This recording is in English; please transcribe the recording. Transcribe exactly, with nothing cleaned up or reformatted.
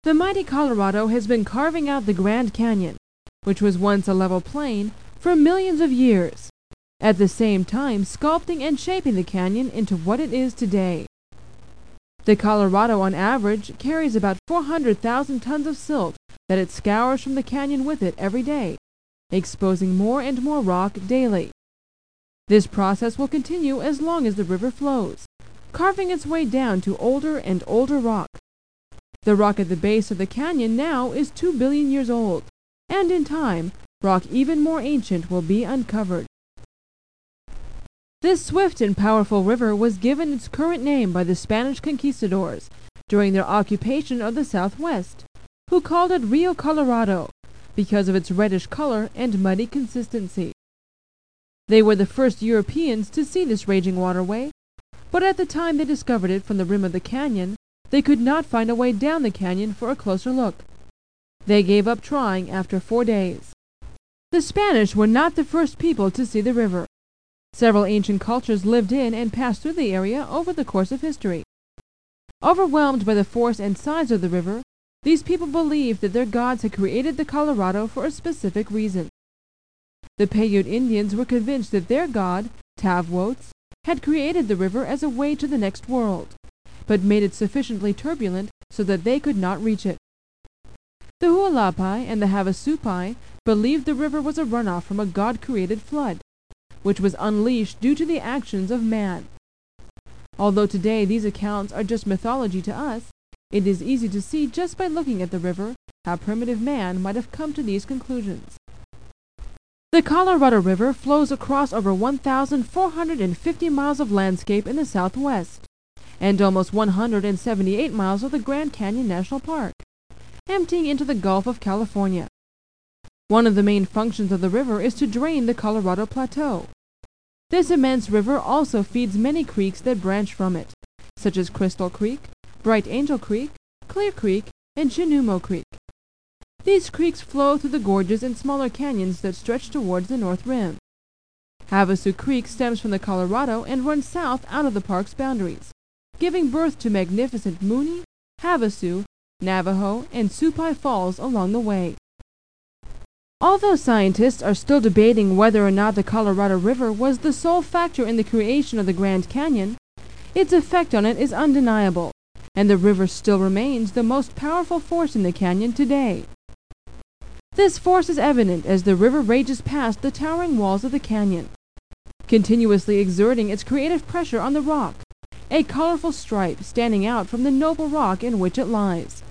The mighty Colorado has been carving out the Grand Canyon, which was once a level plain, for millions of years, at the same time sculpting and shaping the canyon into what it is today. The Colorado, on average, carries about four hundred thousand tons of silt that it scours from the canyon with it every day, exposing more and more rock daily. This process will continue as long as the river flows, carving its way down to older and older rock. The rock at the base of the canyon now is two billion years old, and in time, rock even more ancient will be uncovered. This swift and powerful river was given its current name by the Spanish conquistadors during their occupation of the Southwest, who called it Rio Colorado because of its reddish color and muddy consistency. They were the first Europeans to see this raging waterway, but at the time they discovered it from the rim of the canyon, they could not find a way down the canyon for a closer look. They gave up trying after four days. The Spanish were not the first people to see the river. Several ancient cultures lived in and passed through the area over the course of history. Overwhelmed by the force and size of the river, these people believed that their gods had created the Colorado for a specific reason. The Paiute Indians were convinced that their god, Tavwoats, had created the river as a way to the next world, but made it sufficiently turbulent so that they could not reach it. The Hualapai and the Havasupai believed the river was a runoff from a god-created flood, which was unleashed due to the actions of man. Although today these accounts are just mythology to us, it is easy to see just by looking at the river how primitive man might have come to these conclusions. The Colorado River flows across over one thousand four hundred fifty miles of landscape in the Southwest, and almost one hundred seventy-eight miles of the Grand Canyon National Park, emptying into the Gulf of California. One of the main functions of the river is to drain the Colorado Plateau. This immense river also feeds many creeks that branch from it, such as Crystal Creek, Bright Angel Creek, Clear Creek, and Chinumo Creek. These creeks flow through the gorges and smaller canyons that stretch towards the North Rim. Havasu Creek stems from the Colorado and runs south out of the park's boundaries, giving birth to magnificent Mooney, Havasu, Navajo, and Supai Falls along the way. Although scientists are still debating whether or not the Colorado River was the sole factor in the creation of the Grand Canyon, its effect on it is undeniable, and the river still remains the most powerful force in the canyon today. This force is evident as the river rages past the towering walls of the canyon, continuously exerting its creative pressure on the rock, a colorful stripe standing out from the noble rock in which it lies.